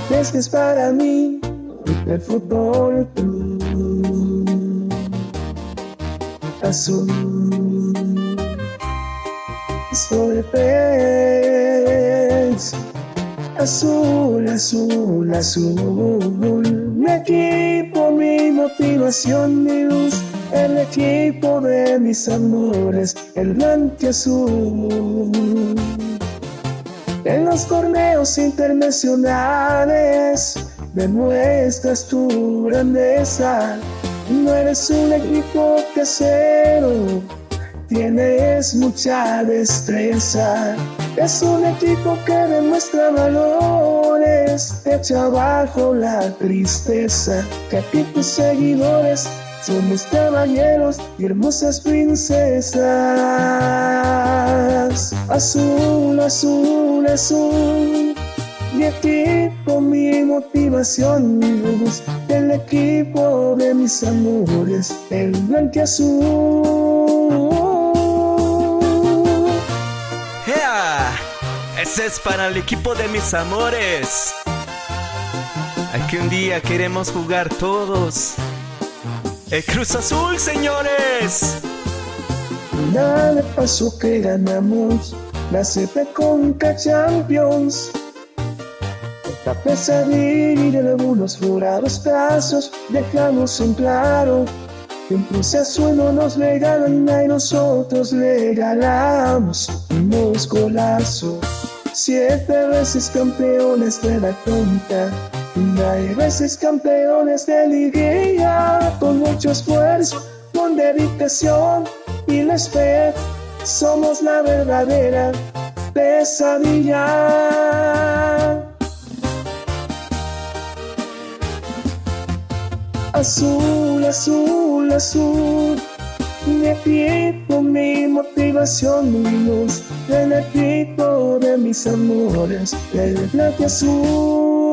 Es que es para mí el fútbol azul, sobre pez, azul, azul, azul. Mi equipo, mi motivación, mi luz, el equipo de mis amores, el blanquiazul. En los torneos internacionales demuestras tu grandeza. No eres un equipo casero, tienes mucha destreza. Es un equipo que demuestra valores, echa abajo la tristeza. Que aquí tus seguidores somos caballeros y hermosas princesas. Azul, azul, azul. Mi equipo, mi motivación, mi luz, el equipo de mis amores, el blanquiazul. ¡Ea! Ese es para el equipo de mis amores. Aquí un día queremos jugar todos. ¡El Cruz Azul, señores! Dale paso que ganamos la CP Conca Champions. La pesadilla de algunos florados brazos dejamos en claro que un Cruz Azul no nos regalan y nosotros regalamos unos golazos. 7 veces campeones de la Conca, 9 veces campeones de liguilla, con mucho esfuerzo, con dedicación y respeto, somos la verdadera pesadilla. Azul, azul, azul. Mi equipo, mi motivación, mi luz, el equipo de mis amores, el blanquiazul.